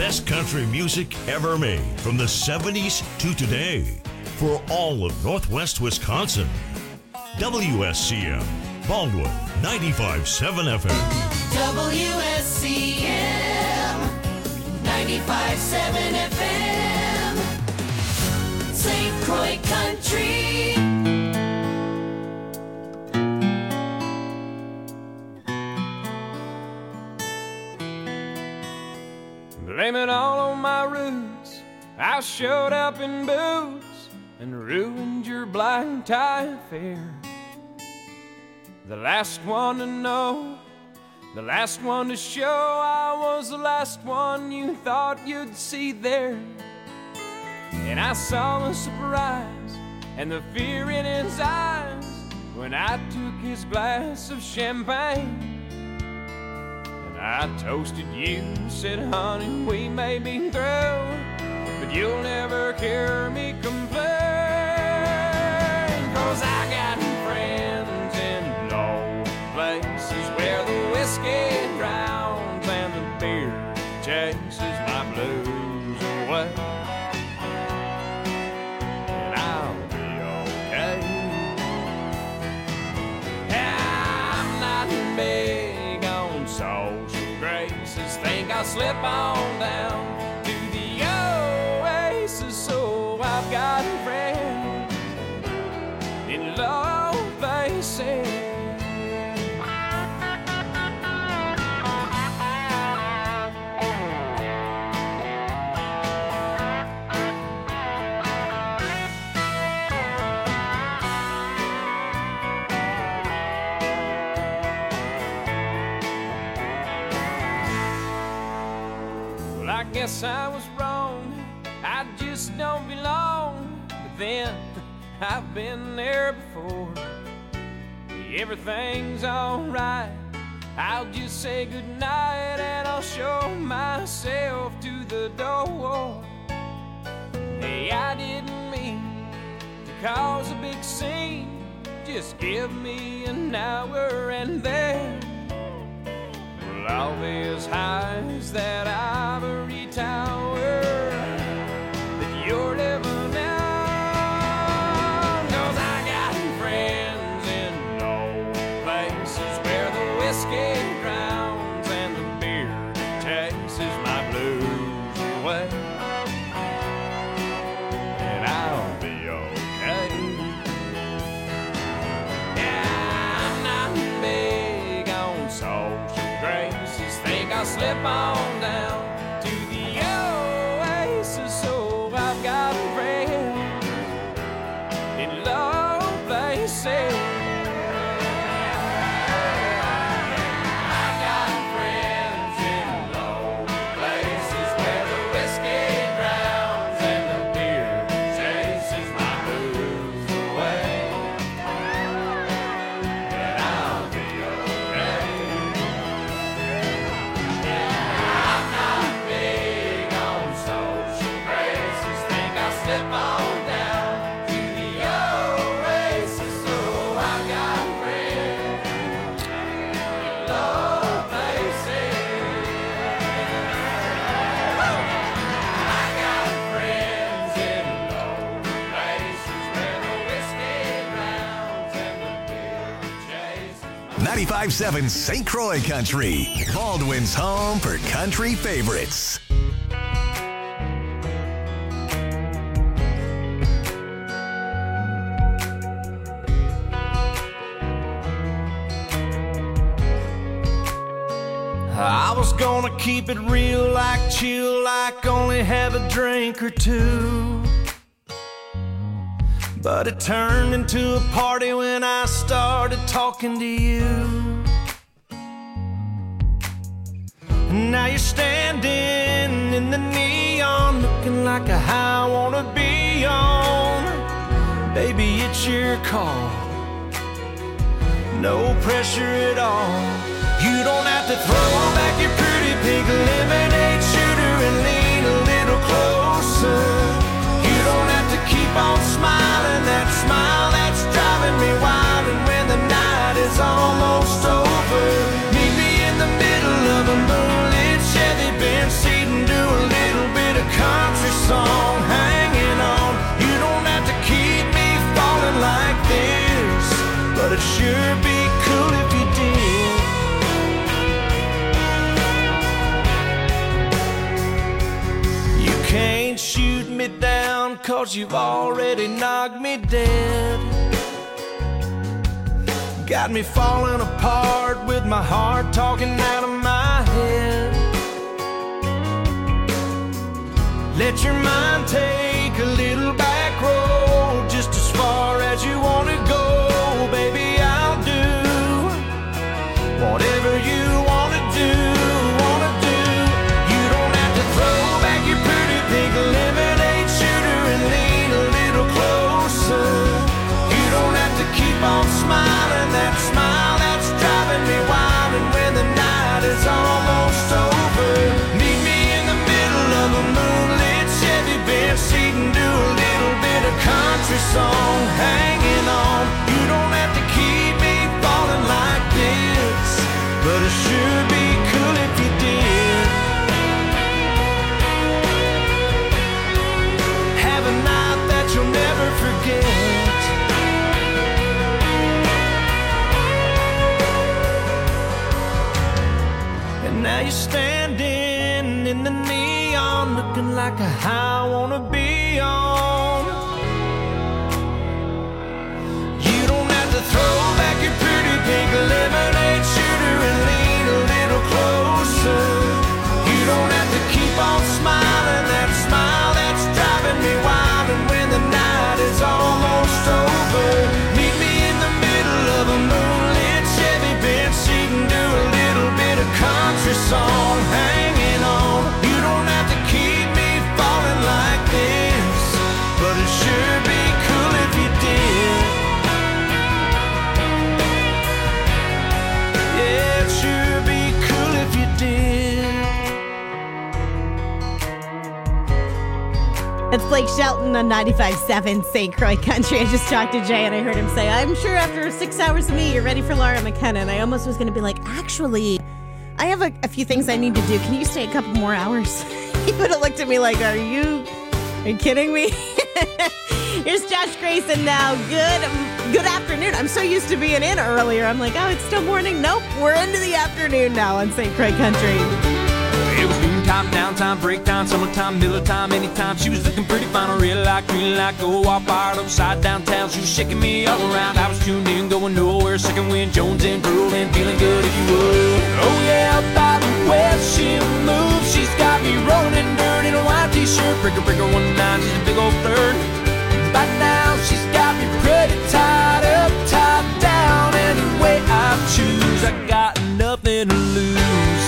best country music ever made from the 70s to today for all of Northwest Wisconsin. WSCM, Baldwin, 95.7 FM. WSCM, 95.7 FM, St. Croix Country. Blame it all on my roots. I showed up in boots and ruined your black tie affair. The last one to know, the last one to show, I was the last one you thought you'd see there. And I saw the surprise and the fear in his eyes when I took his glass of champagne. I toasted you, said, honey, we may be through, but you'll never hear me complain. 'Cause I got friends in low places where the whiskey drowns and the beer chases my blues away. And I'll be okay. I'm not big on social graces, think I'll slip on down to the oasis. So I've got friends in low places. I guess I was wrong, I just don't belong. But then, I've been there before. Everything's alright, I'll just say goodnight and I'll show myself to the door. Hey, I didn't mean to cause a big scene, just give me an hour and then all these highs that ivory tower that you're living on. 'Cause I got friends in low places where the whiskey drowns and the beer chases my blues away. And I'll be okay. Yeah, I'm not big on social graces, think I'll slip on down to the oasis. So I've got friends in low places. I've got friends in low places where the whiskey drowns and the beer chases my blues away. And I'll be okay. Slip on down to the oasis. So I've got friends in low places. I got friends in low places where the whiskey drowns and the beer chases. 95.7 St. Croix Country, Baldwin's home for country favorites. I was gonna keep it real, like chill, like only have a drink or two. But it turned into a party when I started talking to you. Now you're standing in the neon, looking like a high I wanna be on. Baby, it's your call, no pressure at all. You don't have to throw back your pretty pink lemonade shooter and lean a little closer. You don't have to keep on smiling, that smile that's driving me wild. And when the night is almost over, meet me in the middle of a moonlit Chevy Benz seat and do a little 'cause you've already knocked me dead. Got me falling apart with my heart talking out of my head. Let your mind take a little back road, just as far as you want to go. Baby, I'll do whatever you want to do. You don't have to throw back your pretty pink lemonade shooter and lean a little closer. You don't have to keep on smiling, that smile that's driving me wild. And when the night is almost over, meet me in the middle of a moonlit Chevy bench seat and do a little bit of country song, hanging on. You don't have to keep me falling like this, but it sure be cool if you did. Have a night that you'll never forget. And now you're standing in the neon, looking like a high I wanna be on. You don't have to throw back your pretty pink lemonade shooter and lean a little closer. You don't have to keep on smiling, that smile that's driving me wild. And when the night is almost over, meet me in the middle of a moonlit Chevy bench seat and do a little bit of country song, hanging on. You don't have to keep me falling like this, but it sure be cool if you did. Yeah, it sure be cool if you did. It's Blake Shelton on 95.7 St. Croix Country. I just talked to Jay and I heard him say, I'm sure after 6 hours of me, you're ready for Laura McKenna. And I almost was going to be like, actually, I have a few things I need to do. Can you stay a couple more hours? He would have looked at me like, are you kidding me? Here's Josh Grayson now. Good afternoon. I'm so used to being in earlier. I'm like, oh, it's still morning. Nope, we're into the afternoon now on St. Croix Country. It was noontime, downtime, break time, summertime, Miller time, anytime. She was looking pretty fine, real like, green like, go all fired upside downtown. She was shaking me all around. I was tuned in, going nowhere. Second wind, Jones and drooling, feeling good if you would. Oh yeah, by the way she moves, she's got me rolling in dirt in a white t-shirt. Breaker, breaker, 1-9, she's a big old flirt. By now, she's got me pretty tied up, tied down. Any way I choose, I got nothing to lose.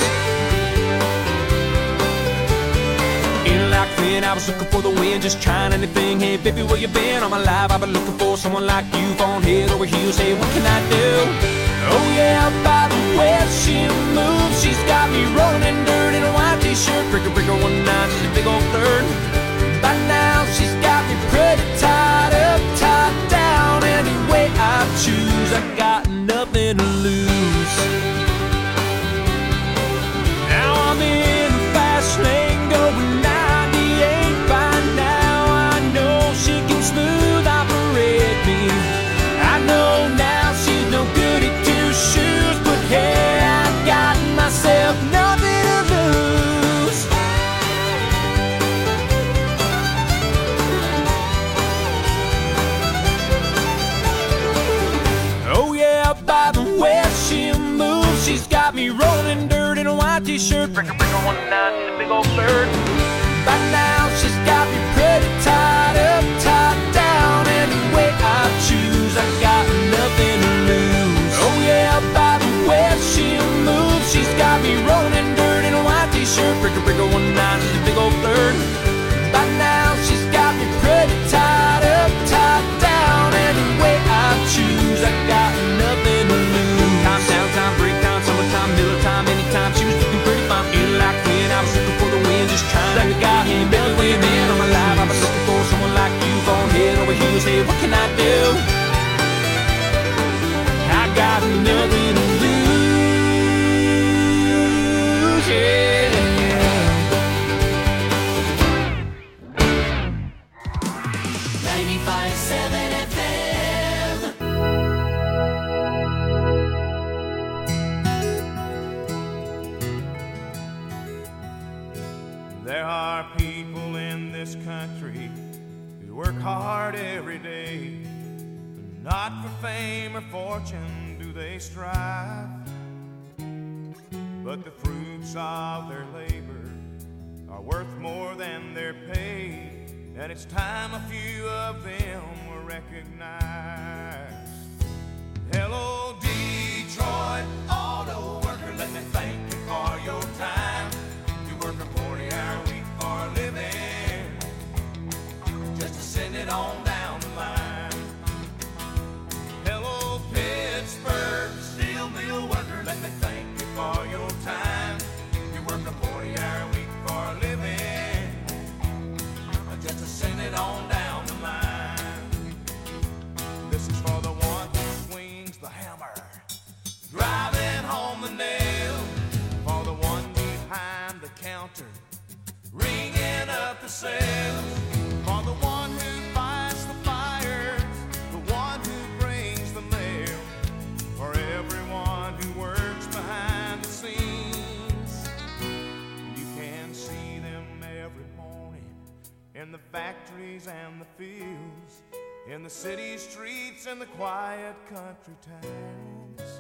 Like when I was looking for the wind, just trying anything. Hey baby, where you been all my life? I've been looking for someone like you, falling head over heels. Hey, what can I do? Oh yeah, by the way she moves, she's got me rolling in dirt in a white t-shirt. Breaker, breaker, 1-9, she's a big old flirt. By now she's got me pretty tied up, tied down. Any way I choose, I got nothing to lose. Now I'm in the fast lane going 98 by now. I know she can smooth operate me. I know now she's no good at two shoes, but hey, I got myself nothing to lose. Oh yeah, by the way she moves, she's got me rolling in dirt in a white t-shirt. Breaker, breaker, 1-9, in a big old flirt. By now she's got me pretty tied up, tied down. Any way I choose, I got nothing to lose. Oh yeah, by the way she moves, she's got me rolling in dirt in a white t-shirt. Breaker, breaker, 1-9, she's a big old flirt. By now she's got me pretty tied up, tied down. Any way I choose, I got nothing to lose. Time, downtime, break time, summertime, Miller time, anytime. She was looking pretty fine, feeling like when I was looking for the wind, just trying like a guy. Hey, baby, where you been all my life? I've been looking for someone like you, falling head over heels. Hey, what can I do? I got nothing to lose, yeah. 95.7 FM. There are people in this country who work hard every day. Not for fame or fortune do they strive, but the fruits of their labor are worth more than their pay, and it's time a few of them were recognized. Hello, Detroit auto worker, let me thank you for your time. You work a 40-hour week for a living, just to send it on down the line. Hello, Pittsburgh steel mill worker, let me thank you for your time. You work a 40-hour week for a living, just to send it on down the line. This is for the one who swings the hammer, driving home the nail. For the one behind the counter, ringing up the sales. For the one who fights the fires, the one who brings the mail. For everyone who works behind the scenes, you can see them every morning in the factories and the fields, in the city streets and the quiet country towns,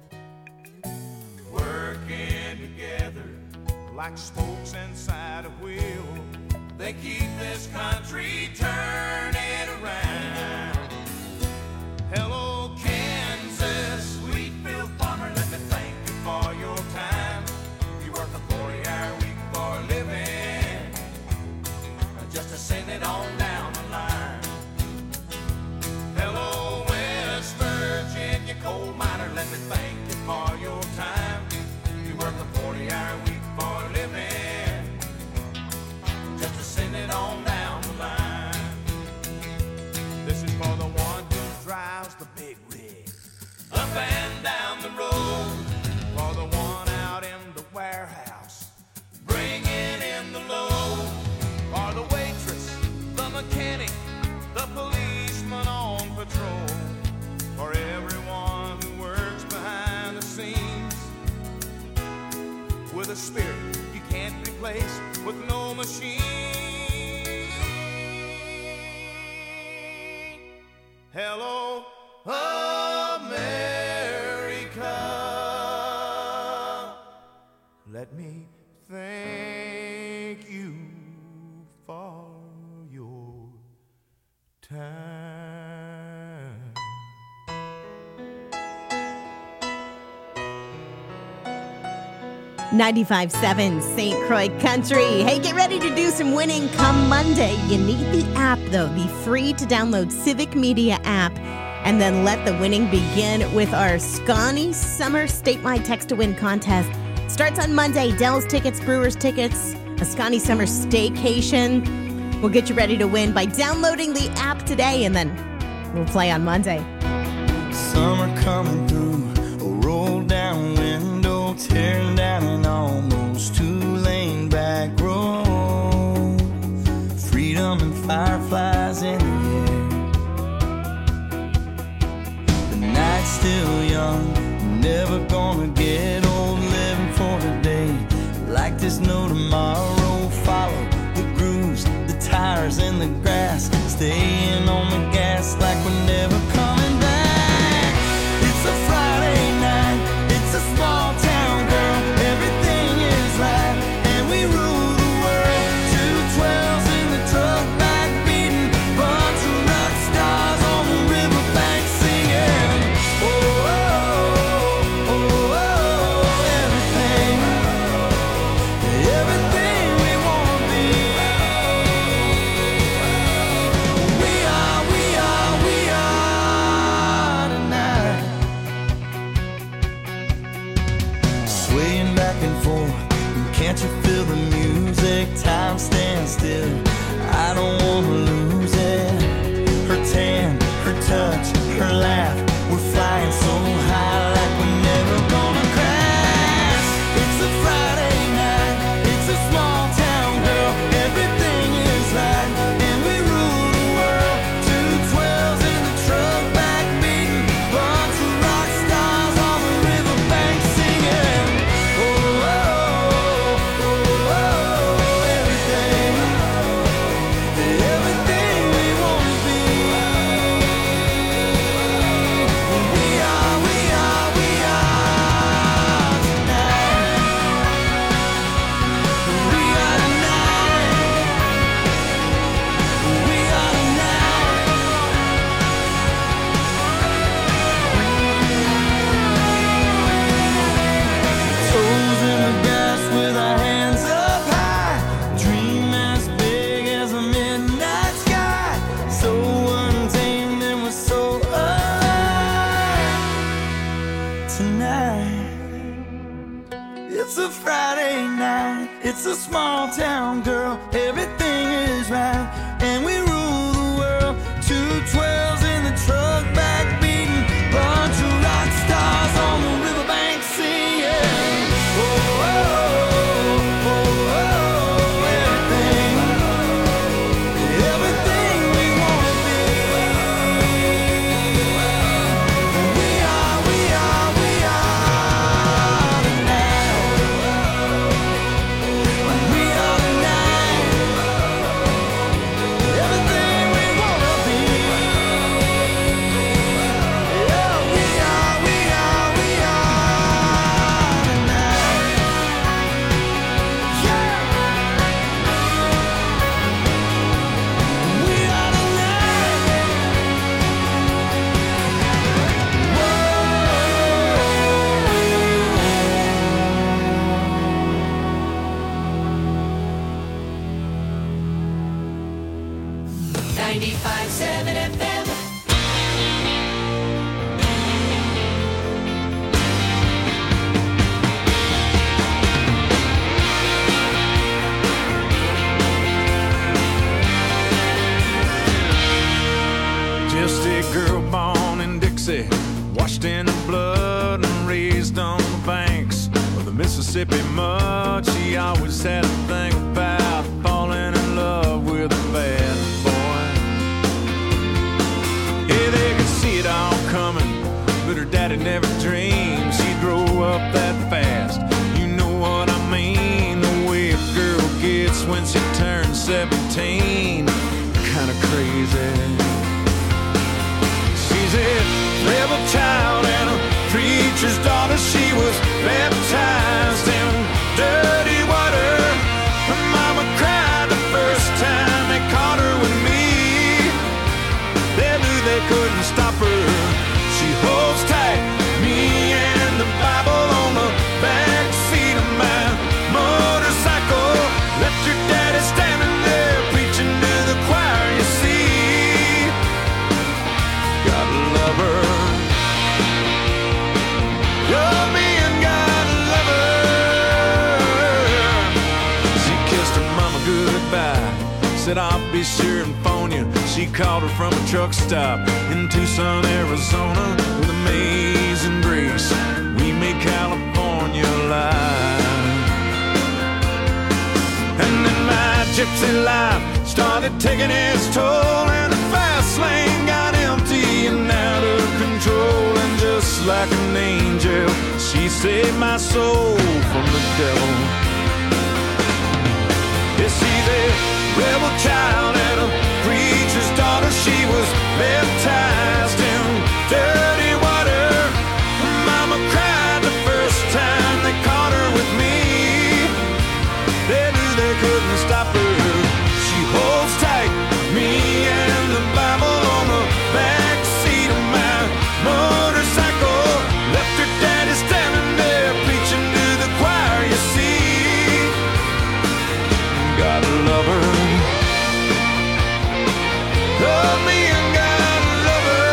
working together like spokes inside a wheel. They keep this country turning around. Hello, Kansas wheatfield farmer, let me thank you for your time. You work a 40-hour week for a living, just to send it on down the line. Hello, West Virginia coal miner, let me thank you for your time. You work a 40-hour week for a living, just to send it on down the line. This is for the one who drives the big rig up and down the road. For the one out in the warehouse, bringing in the load. For the waitress, the mechanic, the policeman on patrol. For everyone who works behind the scenes, with a spirit you can't replace with no machine. Hello, America, let me thank you for your time. .95.7 St. Croix Country. Hey, get ready to do some winning come Monday. You need the app, though, the free to download Civic Media app. And then let the winning begin with our Scotty Summer Statewide Text to Win contest. Starts on Monday. Dells tickets, Brewers tickets, a Scotty Summer staycation. We'll get you ready to win by downloading the app today, and then we'll play on Monday. Summer coming through, a roll down window, tearing down an almost two-lane back road. Freedom and fireflies in the air. The night's still young, never gonna get old, living for today. Like there's no tomorrow, follow the grooves, the tires in the grass, staying on the gas like we're never coming back. It's a Friday night, it's a small town girl, everything is right, and we rule the world. 212s in the truck back beating, bunch of rock stars on the riverbank singing. Oh, oh, oh, oh, oh, everything, everything we wanna be. We are tonight. Swaying back and forth, can't you feel the music? Time stands still, I don't wanna lose it. Her tan, her touch, her laugh, we're flying so high like we're never gonna crash. It's a Friday night, it's a small town girl, everything is right, and we rule the world. 212s in the truck back beating, bunch of rock stars on the riverbank singing. Oh, oh, oh, oh, oh, everything, everything we want. a small town girl, everything is right, and we rule the world. 212s in the truck, back beating, bunch of rock stars on the riverbank singing. Oh, oh, oh, oh, oh, everything we wanna be. We are tonight. We are tonight. Everything we wanna be. Yeah, we are tonight. Yeah. We are tonight. 95.7 FM. Just a girl born in Dixie, washed in the blood and raised on the banks of the Mississippi mud. She always had a thing about falling in love with a bad boy. Yeah, they could see it all coming, but her daddy never dreamed she'd grow up that fast. You know what I mean, the way a girl gets when she turns 17. Kinda crazy. She's a rebel child and a preacher's daughter. She was baptized in dirty water. Her mama cried the first time they caught her with me. They knew they couldn't stop her. She holds tight, me and the Bible on the back seat of my motorcycle. Left your daddy standing there preaching to the choir, you see. Gotta love her. Love me and gotta love her. She kissed her mama goodbye, said I'll be sure and phone you. She called her from a truck stop in Tucson, Arizona. With amazing grace, we made California alive. And then my gypsy life started taking its toll, and the fast lane got empty and out of control. And just like an angel, she saved my soul from the devil. Yeah, she's a rebel child and a preacher's daughter. She was baptized in dirty water. Her mama cried the first time they caught her with me. They knew they couldn't stop her. She holds tight, me and the Bible on the back seat of my motorcycle. Left her daddy standing there preaching to the choir, you see. Gotta love her. Love me and gotta love her.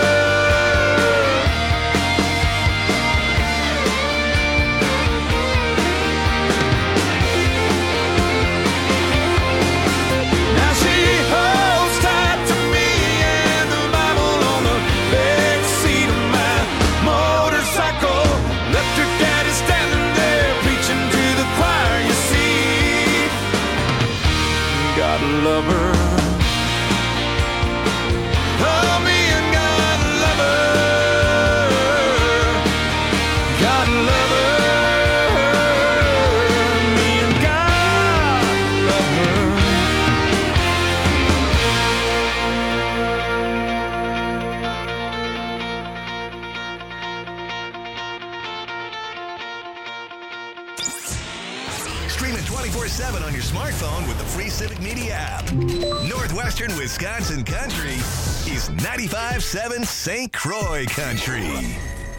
Now she holds tight to me and the Bible on the back seat of my motorcycle. Left her daddy standing there preaching to the choir, you see. Gotta love her. Love me and gotta love her. Gotta love her. Me and God love her. Stream it 24/7 on your smartphone with the free Civic Media app. Northwestern Wisconsin Country is 95.7 St. Croix Country.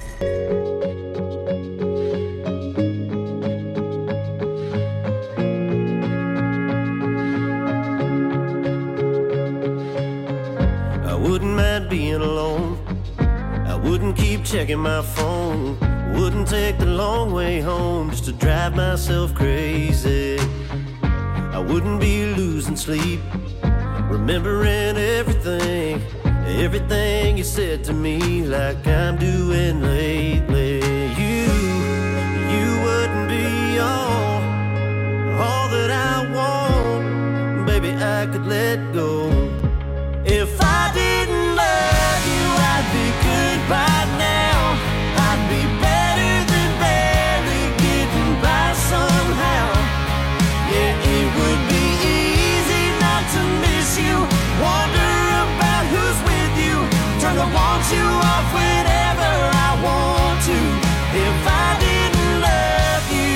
I wouldn't mind being alone. I wouldn't keep checking my phone. Wouldn't take the long way home just to drive myself crazy. I wouldn't be losing sleep, remembering everything you said to me, like I'm doing lately. You wouldn't be all that I want, baby, I could let go. If I didn't love you, I'd be good by now. I'd be better than barely getting by somehow. Yeah, it would be easy not to miss you, wonder about who's with you, turn the want you off whenever I want to. If I didn't love you,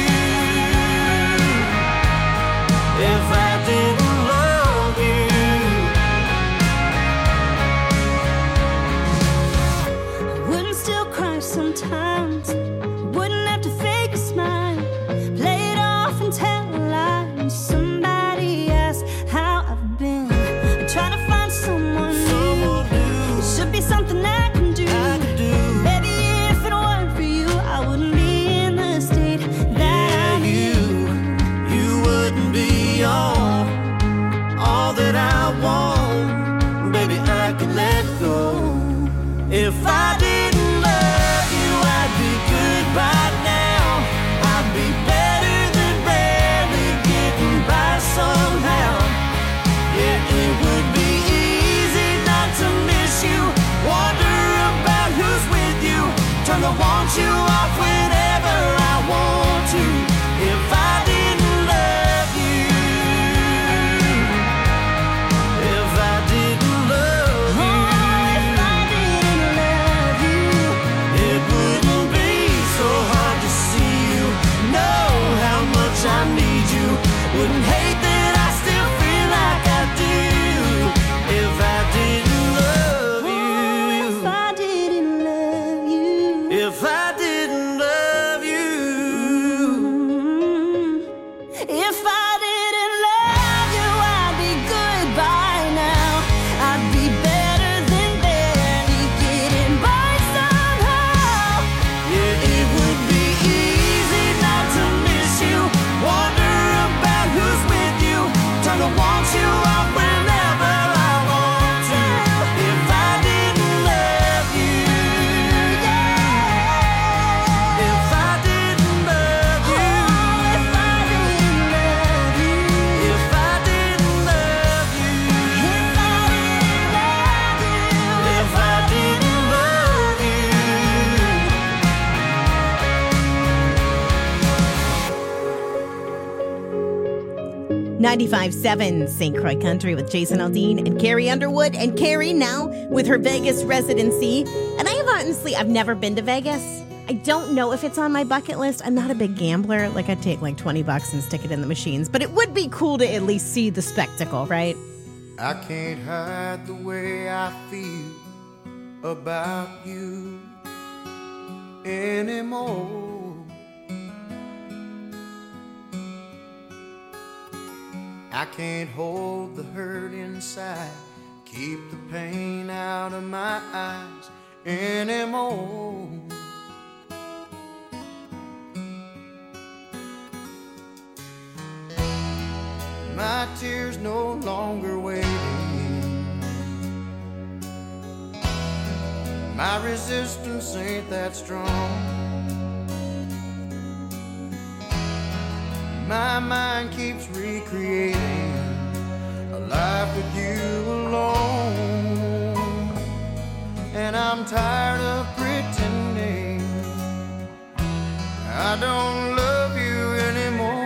if I didn't love you. I wouldn't still cry sometimes, wouldn't have to fake a smile, play it off and tell a lie when somebody asks how I've been. I'm trying to find someone new. It should be something I can do. Maybe if it weren't for you, I wouldn't be in the state that I'm in. You wouldn't be all that I want, baby, I could let go. If I didn't love you, I'd be good by now. I'd be better than barely getting by somehow. Yeah, it would be easy not to miss you, wonder about who's with you, turn the want you off whenever I want to. If I didn't love you, if I didn't love you, If I didn't love you, it wouldn't be so hard to see you, know how much I need you, wouldn't hate that I still feel like I do. If I didn't love you, if I didn't love you, if I didn't love you. if I didn't love you, I'd be good by now. I'd be better than barely getting by somehow. Yeah, it would be easy not to miss you, wonder about who's with you, turn to want you off whenever I want to. If I didn't love you, if I didn't love you, If I didn't love you, if I didn't love you, if I didn't love you, if I didn't love you. 95.7 St. Croix Country with Jason Aldean and Carrie Underwood. And Carrie now with her Vegas residency. And I've never been to Vegas. I don't know if it's on my bucket list. I'm not a big gambler. Like, I'd take like $20 and stick it in the machines. But it would be cool to at least see the spectacle, right? I can't hide the way I feel about you anymore. I can't hold the hurt inside, keep the pain out of my eyes anymore. My tears no longer waiting. My resistance ain't that strong. My mind keeps recreating a life with you alone. And I'm tired of pretending I don't love you anymore.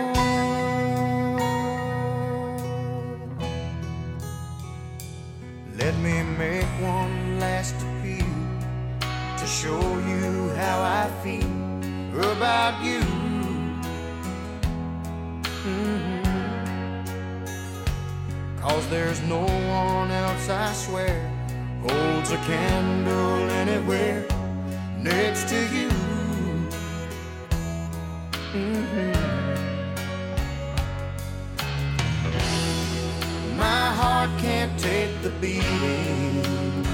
Let me make one last appeal to show you how I feel about you. Cause there's no one else, I swear, holds a candle anywhere next to you. My heart can't take the beating,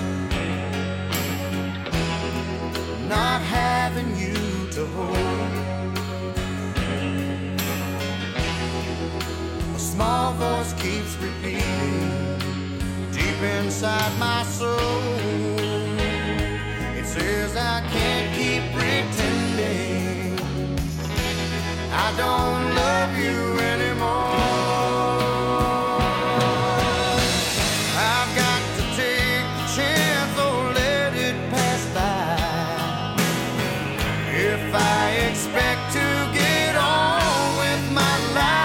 not having you to hold. A small inside my soul. It says I can't keep pretending I don't love you anymore. I've got to take the chance or let it pass by. If I expect to get on with my life,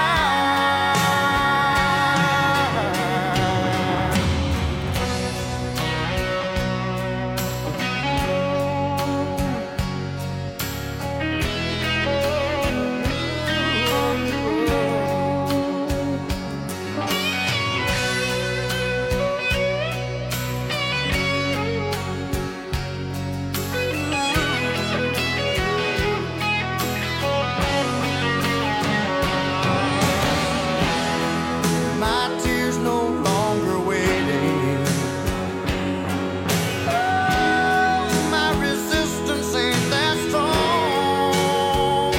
my tears no longer waiting. Oh, my resistance ain't that strong.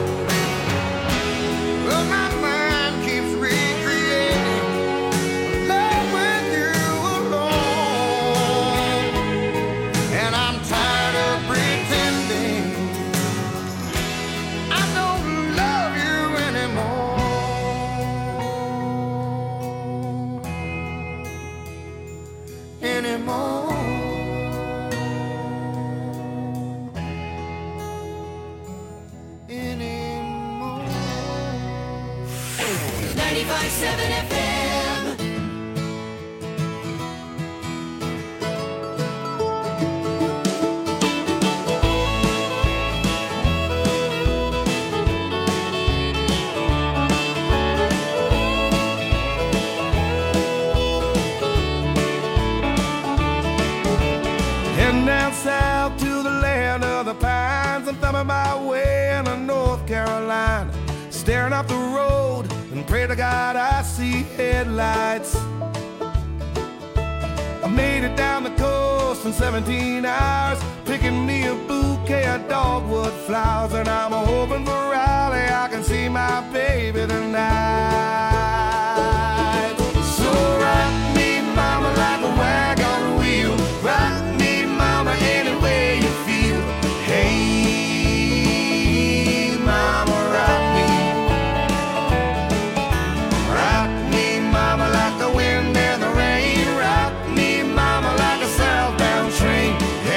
But my mind keeps recreating love with you alone. And I'm tired of pretending I don't love you anymore. Anymore. 95.7 FM. Heading down south to the land of the pines. I'm thumbing my way into North Carolina, staring up the road and pray to God I see headlights. I made it down the coast in 17 hours, picking me a bouquet of dogwood flowers, and I'm hoping for Raleigh I can see my baby tonight. So rock me, mama, like a wagon wheel. Rock me, mama, any way you feel. Hey, mama, rock me. Rock me, mama, like the wind and the rain. Rock me, mama, like a southbound train.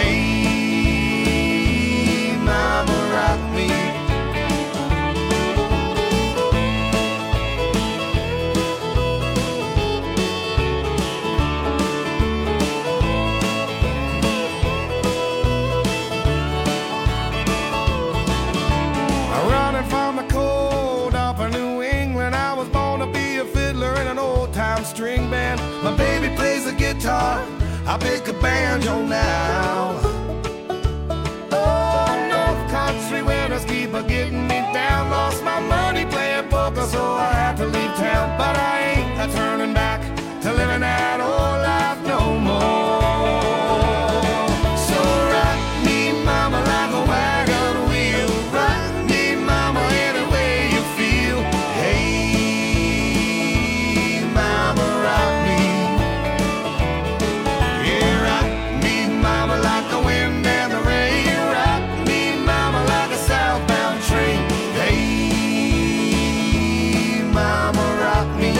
Hey, mama, rock me. Running from the cold up in New England, I was born to be a fiddler in an old-time string band. My baby plays the guitar, I pick a banjo now. Oh, North Country winters keep a getting me down. Lost my money playing poker, so I had to leave town. But I ain't a turning back to living that old life no more. So rock me, mama, like a wagon wheel. Rock me, mama, any way you feel. Hey, mama, rock me. Yeah, rock me, mama, like the wind and the rain. Rock me, mama, like a southbound train. Hey, mama, rock me.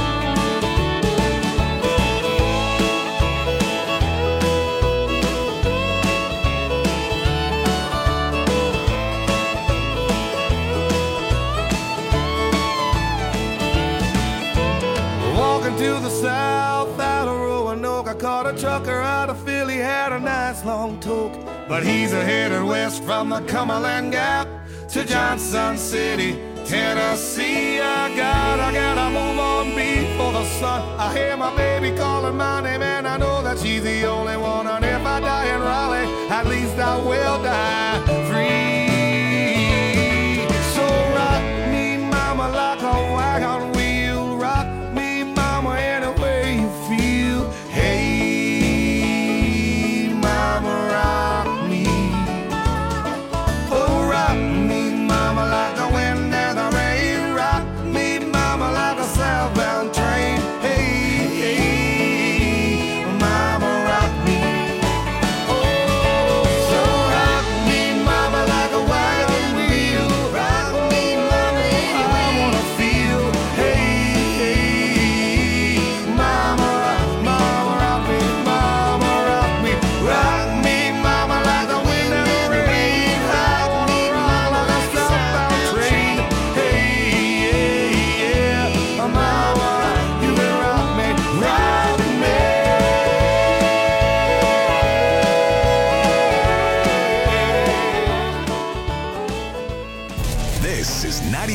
Walking to the south out of Roanoke, I caught a trucker out of Philly, had a nice long toke. But he's headed west from the Cumberland Gap to Johnson City, Tennessee. I gotta move on before the sun. I hear my baby calling my name, and I know that she's the only one. And if I die in Raleigh, at least I will die free. So rock me, mama, like a wagon wheel. Rock me, mama, any way you feel. Hey, mama, rock me. Oh, rock me, mama, like the wind and the rain. Rock me, mama, like a southbound train. Hey, hey, mama.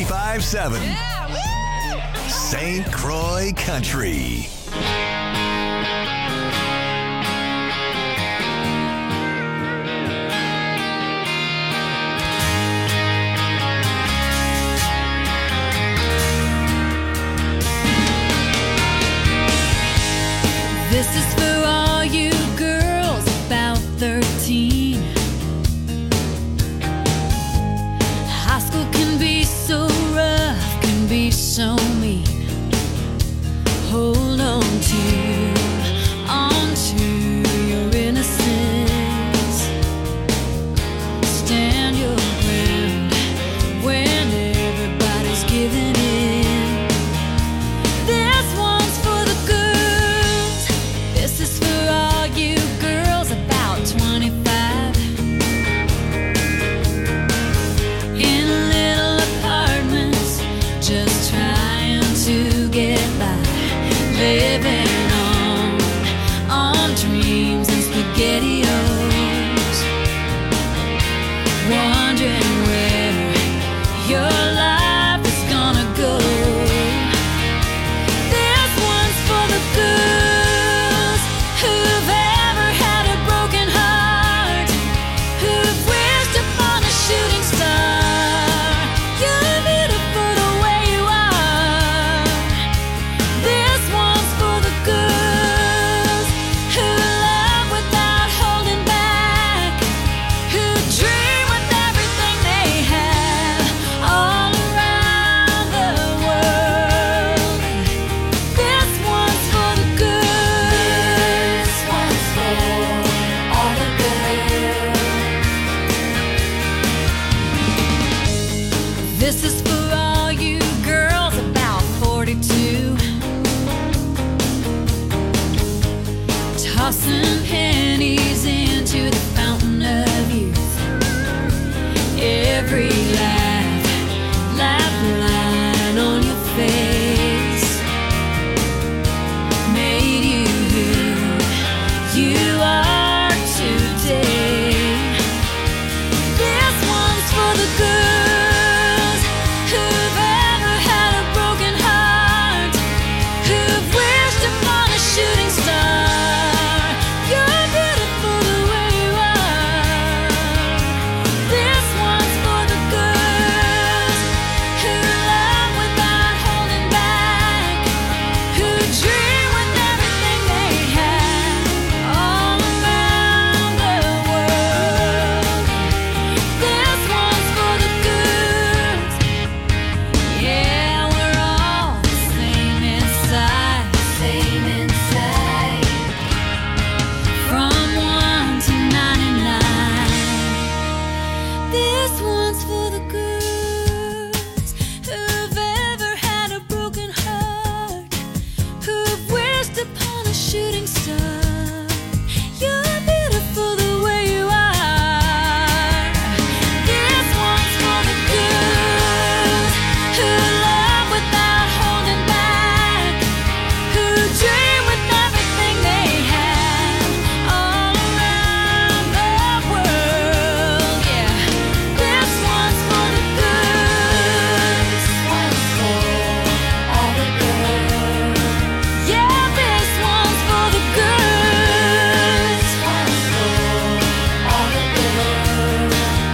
95.7 St. Croix Country. This is for all you girls about 13. High school can be so rough, can be so mean. Hold on to your innocence. Stand your ground when everybody's giving in. This one's for the girls. This is for all you girls about 25. In little apartments, just trying to get by. Living on dreams and SpaghettiOs. Wondering where your life is gonna go. This one's for the girls who've ever had a broken heart, who've wished upon a shooting star. You're beautiful the way you are. This one's for the girls who love without holding back, who dream with everything they have all around the world. This one's for the girls. This one's for all the girls. This is for all you girls about 42. Tossing pennies into the fountain of youth. Every laugh line on your face made you who you are today. This one's for the girls who've ever had a broken heart, who've wished upon a shooting star. You're beautiful the way you are. This one's for the girls who love without holding back, who dream with everything they have all around the world. This one's for the girls. Yeah, we're all the same inside. From 1 to 99. This one's for the girls who've ever had a broken heart, who've wished upon a shooting star. You're beautiful the way you are. This one's for the girls who love without holding back, who dream with everything they have all around the world. Yeah, this one's for the girls. This one's for all the girls. Yeah, this one's for the girls. This one's for all the girls.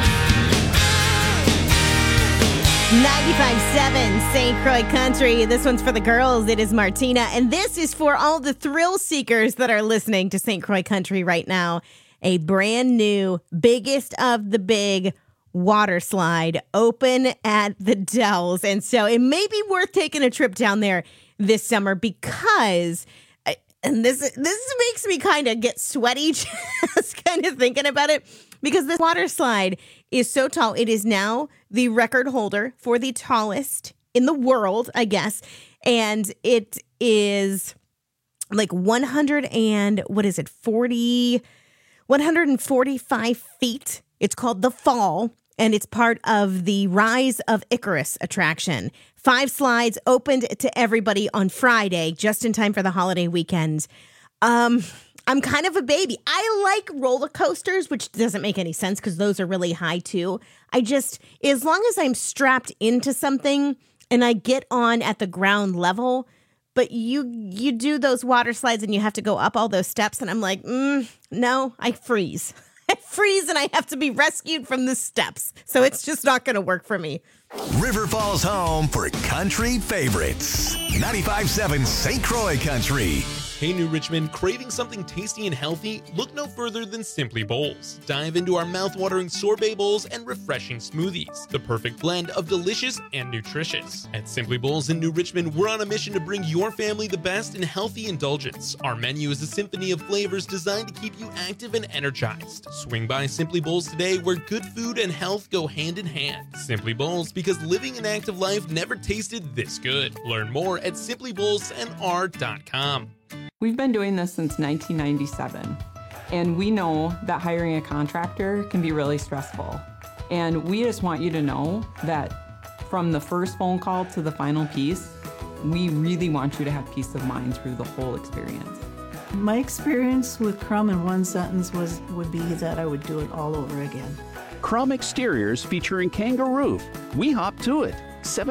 95.7 St. Croix Country. This one's for the girls. It is Martina. And this is for all the thrill seekers that are listening to St. Croix Country right now. A brand new, biggest of the big water slide open at the Dells. And so it may be worth taking a trip down there this summer because, and this makes me kind of get sweaty just kind of thinking about it, because this water slide is so tall. It is now the record holder for the tallest in the world, I guess. And it is like 145 feet. It's called The Fall, and it's part of the Rise of Icarus attraction. 5 slides opened to everybody on Friday, just in time for the holiday weekend. I'm kind of a baby. I like roller coasters, which doesn't make any sense because those are really high too. As long as I'm strapped into something and I get on at the ground level, but you do those water slides and you have to go up all those steps, and I'm like, no, I freeze. I freeze and I have to be rescued from the steps. So it's just not going to work for me. River Falls home for country favorites. 95.7 St. Croix Country. Hey, New Richmond, craving something tasty and healthy? Look no further than Simply Bowls. Dive into our mouth-watering sorbet bowls and refreshing smoothies, the perfect blend of delicious and nutritious. At Simply Bowls in New Richmond, we're on a mission to bring your family the best in healthy indulgence. Our menu is a symphony of flavors designed to keep you active and energized. Swing by Simply Bowls today, where good food and health go hand in hand. Simply Bowls, because living an active life never tasted this good. Learn more at simplybowlsnr.com. We've been doing this since 1997, and we know that hiring a contractor can be really stressful. And we just want you to know that from the first phone call to the final piece, we really want you to have peace of mind through the whole experience. My experience with Crum in one sentence would be that I would do it all over again. Crum Exteriors featuring Kangaroo. We hop to it.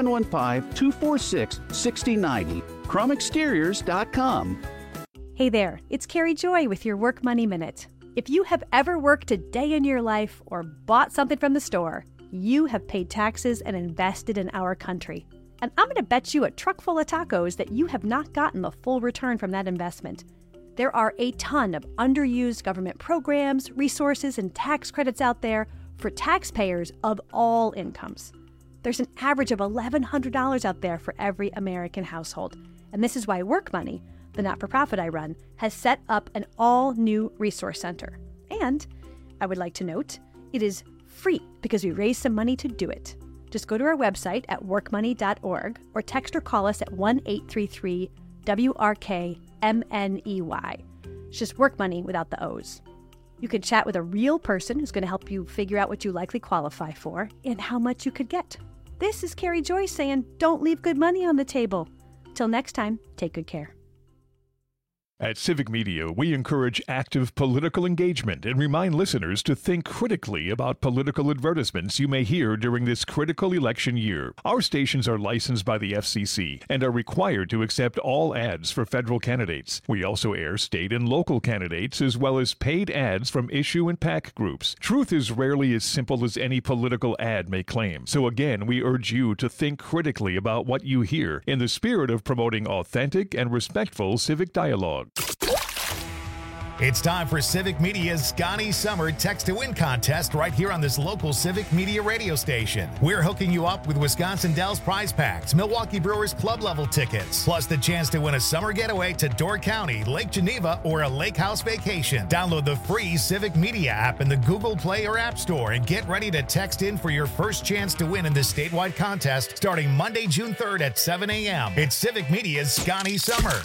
715-246-6090. CrumExteriors.com. Hey there, it's Carrie Joy with your Work Money Minute. If you have ever worked a day in your life or bought something from the store, you have paid taxes and invested in our country. And I'm going to bet you a truck full of tacos that you have not gotten the full return from that investment. There are a ton of underused government programs, resources, and tax credits out there for taxpayers of all incomes. There's an average of $1,100 out there for every American household. And this is why Work Money, the not-for-profit I run, has set up an all-new resource center. And I would like to note, it is free because we raised some money to do it. Just go to our website at workmoney.org or text or call us at 1-833-WRK-MNEY. It's just Work Money without the O's. You can chat with a real person who's going to help you figure out what you likely qualify for and how much you could get. This is Carrie Joy saying, don't leave good money on the table. Till next time, take good care. At Civic Media, we encourage active political engagement and remind listeners to think critically about political advertisements you may hear during this critical election year. Our stations are licensed by the FCC and are required to accept all ads for federal candidates. We also air state and local candidates as well as paid ads from issue and PAC groups. Truth is rarely as simple as any political ad may claim. So again, we urge you to think critically about what you hear in the spirit of promoting authentic and respectful civic dialogue. It's time for Civic Media's Scotty Summer Text to Win contest right here on this local Civic Media radio station. We're hooking you up with Wisconsin Dells prize packs, Milwaukee Brewers club level tickets, plus the chance to win a summer getaway to Door County, Lake Geneva, or a lake house vacation. Download the free Civic Media app in the Google Play or App Store and get ready to text in for your first chance to win in this statewide contest starting Monday, June 3rd at 7 a.m. It's Civic Media's Scotty Summer.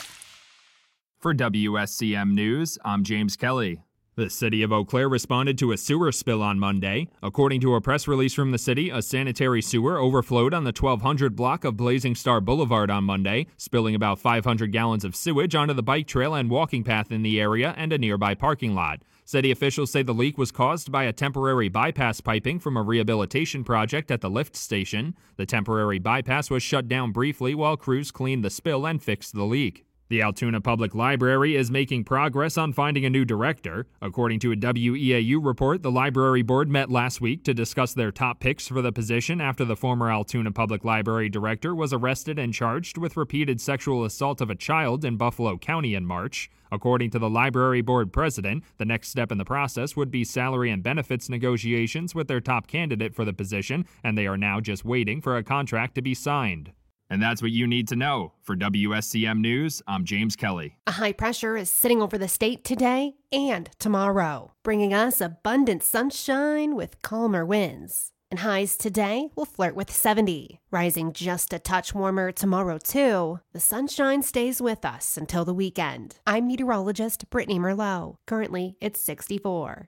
For WSCM News, I'm James Kelly. The city of Eau Claire responded to a sewer spill on Monday. According to a press release from the city, a sanitary sewer overflowed on the 1200 block of Blazing Star Boulevard on Monday, spilling about 500 gallons of sewage onto the bike trail and walking path in the area and a nearby parking lot. City officials say the leak was caused by a temporary bypass piping from a rehabilitation project at the lift station. The temporary bypass was shut down briefly while crews cleaned the spill and fixed the leak. The Altoona Public Library is making progress on finding a new director. According to a WEAU report, the library board met last week to discuss their top picks for the position after the former Altoona Public Library director was arrested and charged with repeated sexual assault of a child in Buffalo County in March. According to the library board president, the next step in the process would be salary and benefits negotiations with their top candidate for the position, and they are now just waiting for a contract to be signed. And that's what you need to know. For WSCM News, I'm James Kelly. A high pressure is sitting over the state today and tomorrow, bringing us abundant sunshine with calmer winds. And highs today will flirt with 70, rising just a touch warmer tomorrow too. The sunshine stays with us until the weekend. I'm meteorologist Brittany Merlot. Currently, it's 64.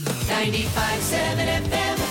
95.7 FM.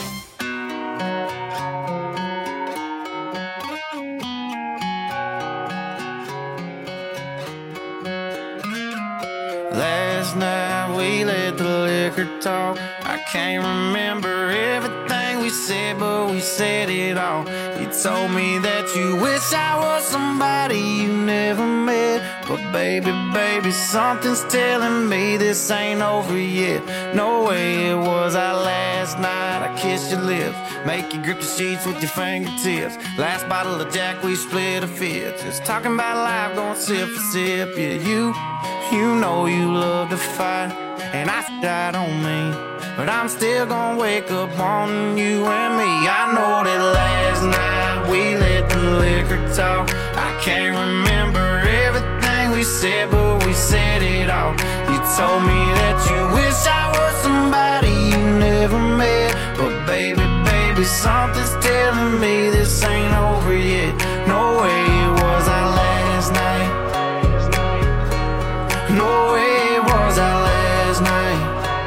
talk. I can't remember everything we said, but we said it all. You told me that you wish I was somebody you never met. But baby, baby, something's telling me this ain't over yet. No way it was our last night. I kissed your lips, make you grip the sheets with your fingertips. Last bottle of Jack, we split a fifth. Just talking about life, going sip for sip. Yeah, you know you love to fight, and I died on me, but I'm still gonna wake up on you and me. I know that last night we let the liquor talk. I can't remember everything we said, but we said it all. You told me that you wish I was somebody you never met. But baby, baby, something's telling me this ain't over yet. No way it was our last night. No way it was our last night.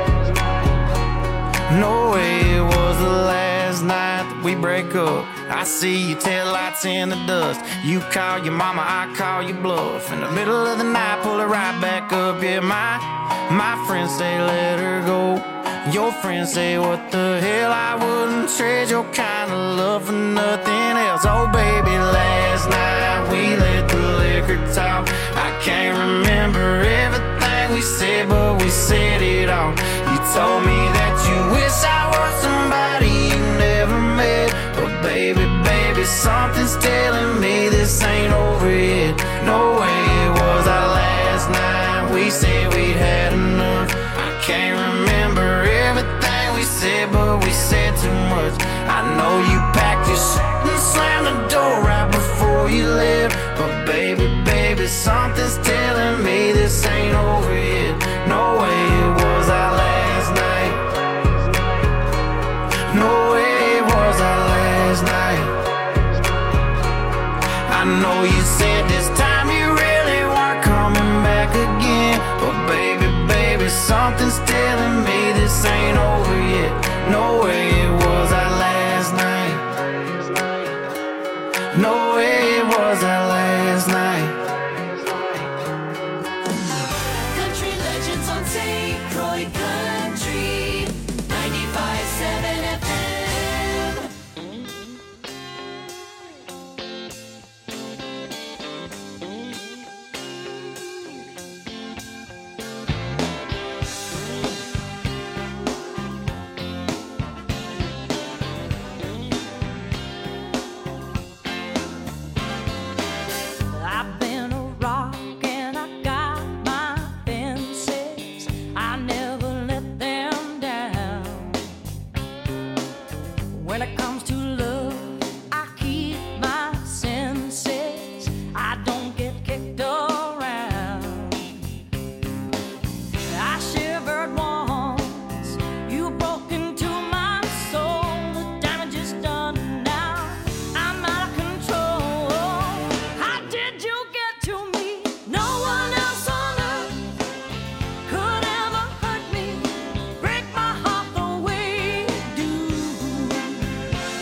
No way it was the last night that we break up. I see your taillights in the dust. You call your mama, I call your bluff. In the middle of the night, pull her right back up. Yeah, my friends say let her go. Your friends say what the hell, I wouldn't trade your kind of love for nothing else. Oh baby, last night we let the liquor talk. I can't remember everything we said, but we said it all. You told me that you wish I was somebody you never met. But baby, baby, something's telling me this ain't over yet. No way it was our last night. We said we'd had enough. I can't remember everything we said, but we said too much. I know you packed your shit and slammed the door right before you left. But baby, baby, something's telling me this ain't over yet. No way it was our last night. No way it was our last night. I know you said this time you really weren't coming back again. But baby, baby, something's telling me this ain't over yet. No way it was our last night. No way it was our last night. Country legends on St. Croix Country 95.7 FM. I've been a rock and I got my fences. I never let them down. When it comes to love, I keep my senses. I don't get kicked around. I shivered once, you broke into my soul. The damage is done now. I'm out of control. How did you get to me? No one else on earth could ever hurt me, break my heart the way you do.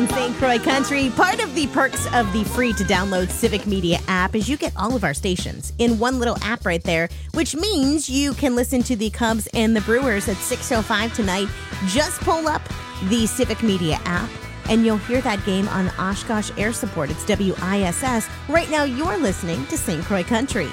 in St. Croix Country. Part of the perks of the free to download Civic Media app is you get all of our stations in one little app right there, which means you can listen to the Cubs and the Brewers at 6:05 tonight. Just pull up the Civic Media app and you'll hear that game on Oshkosh Air Support. It's WISS. Right now you're listening to St. Croix Country.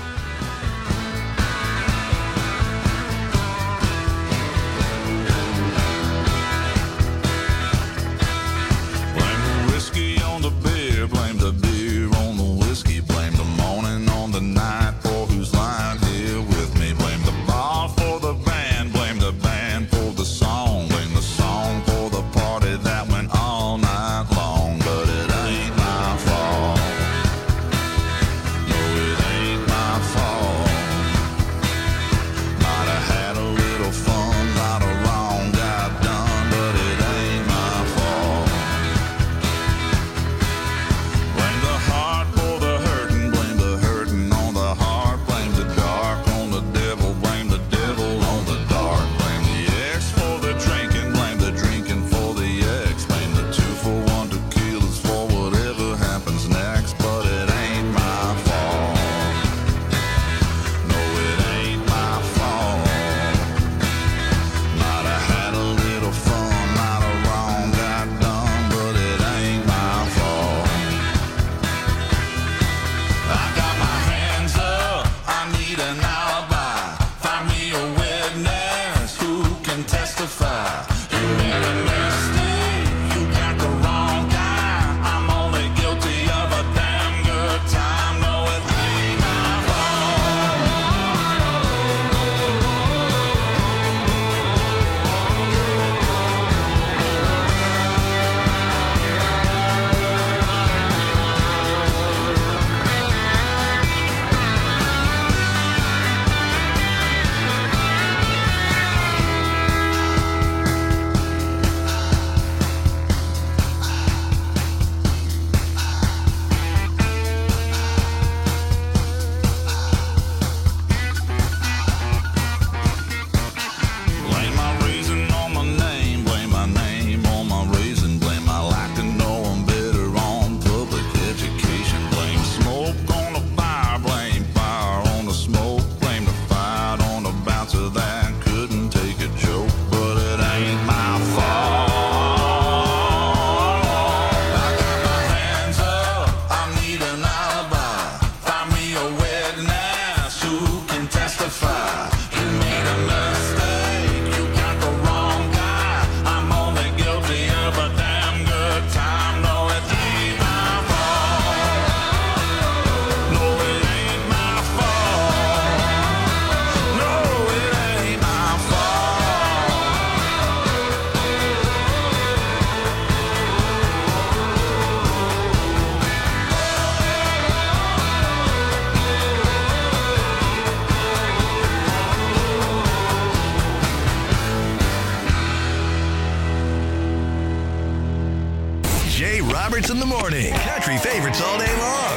Roberts in the morning. Country favorites all day long.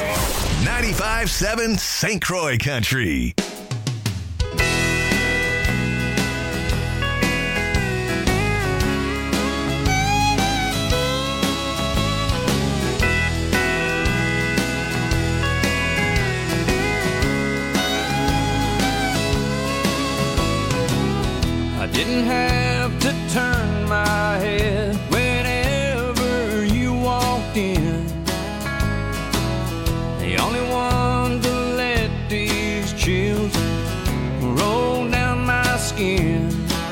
95.7 St. Croix Country. I didn't have to turn my head whenever you walked in. The only one to let these chills roll down my skin.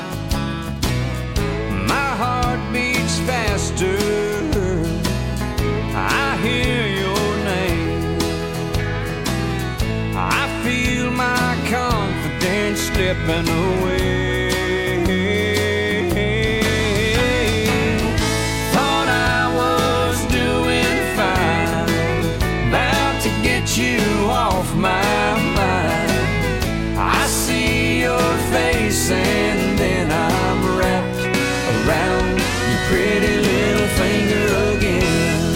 My heart beats faster. I hear your name. I feel my confidence slipping away. My mind, I see your face and then I'm wrapped around your pretty little finger again.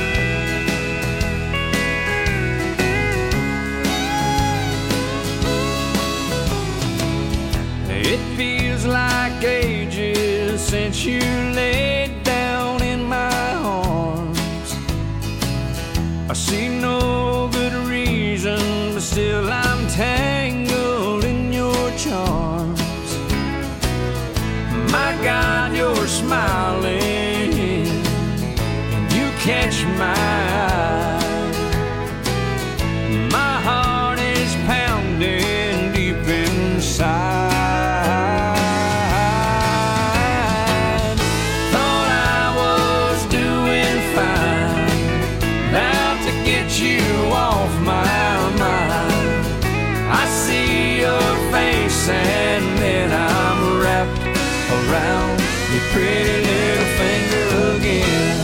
It feels like ages since you laid down in my arms. see no good reason, but still I'm tangled in your charms. My God, you're smiling, and you catch my eye. My heart is pounding deep inside. Thought I was doing fine, about to get you off my mind. I see your face and then I'm wrapped around your pretty little finger again.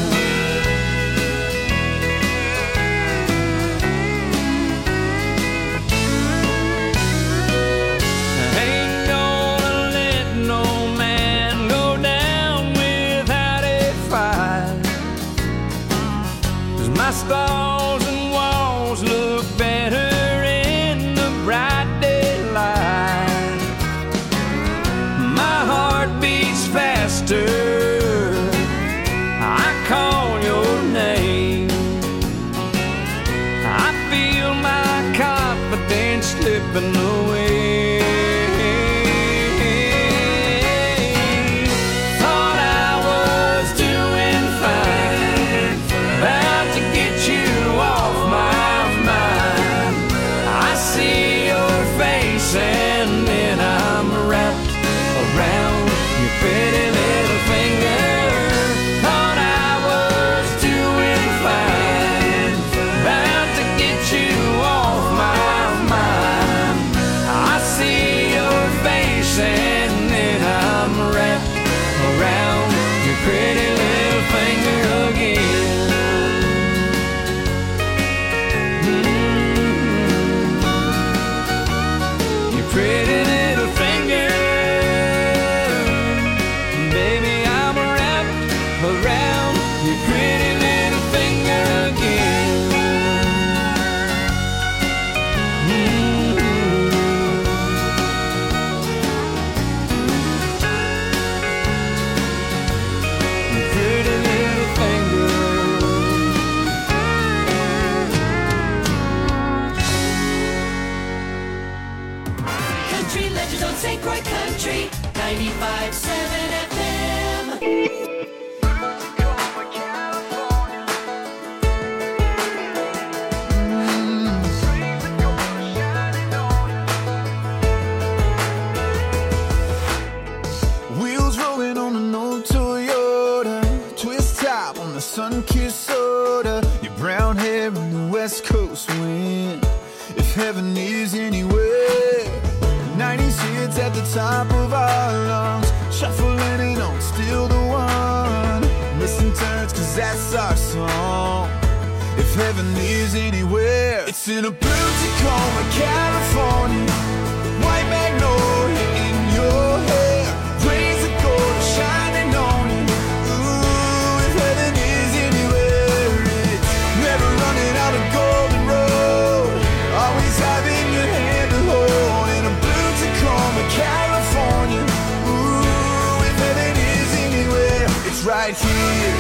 Ain't gonna let no man go down without a fight, 'cause my stalls and walls look better in the bright daylight. My heart beats faster, I call your name. I feel my confidence slipping away. Thought I was doing fine, about to get you off my mind. I see your face and then I'm wrapped around your pretty little finger. Thought I was doing fine, about to get you off my mind. I see your face and then I'm wrapped around your pretty little finger again. Your pretty little finger. Baby, I'm wrapped around your pretty little finger again. Your pretty little finger. Country legends on St. Croix Country 95.7 FM. Wheels rolling on an old Toyota, twist top on the sun-kissed soda, your brown hair in the West Coast wind. If heaven is anywhere, 90s hits at the top of our lungs, shuffling and on still the one. Listen turns, 'cause that's our song. If heaven is anywhere, it's in a blue Tacoma, California, white magnolia in your hair, rays of gold shining on you. Ooh, if heaven is anywhere, it's never running out of golden road, always having your hand to hold in a blue Tacoma, California. Ooh, if heaven is anywhere, it's right here.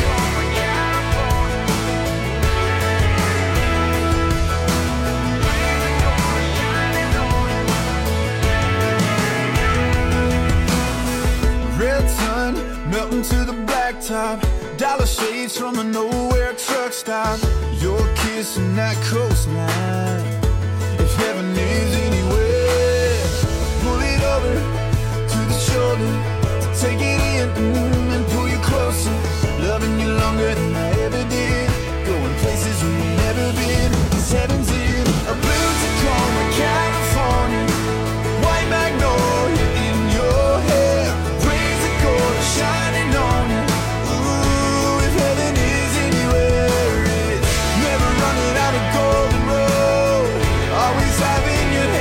Red sun melting to the blacktop, dollar shades from a nowhere truck stop, your kiss and that coastline. If heaven is anywhere, pull it over to the shoulder, take it in and pull you closer, loving you longer than I ever did, going places we've never been. 'Cause heaven's in a blue Tacoma, California, white magnolia in your hair, rays of gold shining on you. Ooh, if heaven is anywhere, it's never running out of golden road, always having your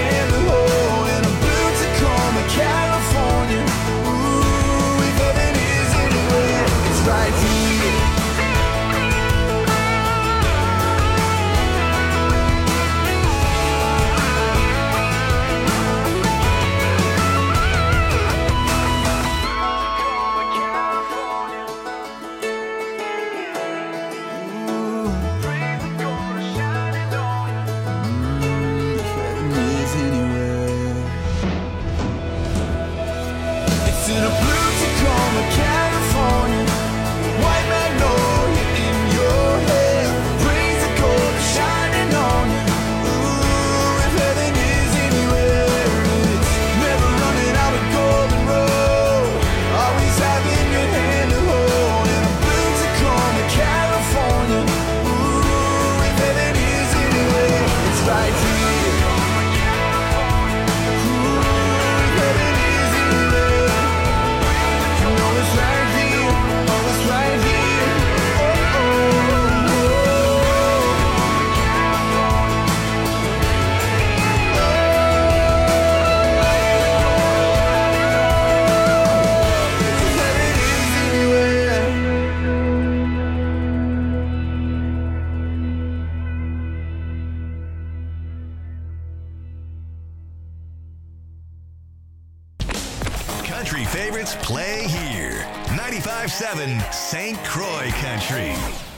country favorites play here. 95.7 St. Croix Country.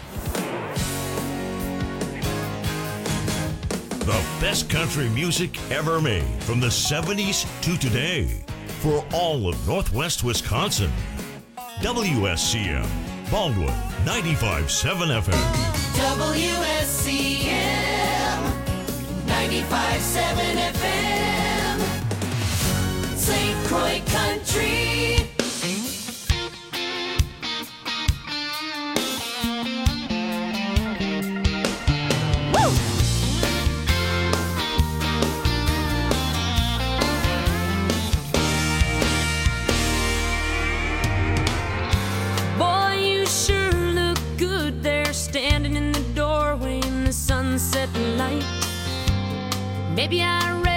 The best country music ever made from the 70s to today for all of Northwest Wisconsin. WSCM, Baldwin, 95.7 FM. WSCM 95.7 FM St. Croix Country. Woo! Boy, you sure look good there, standing in the doorway in the sunset light. Maybe I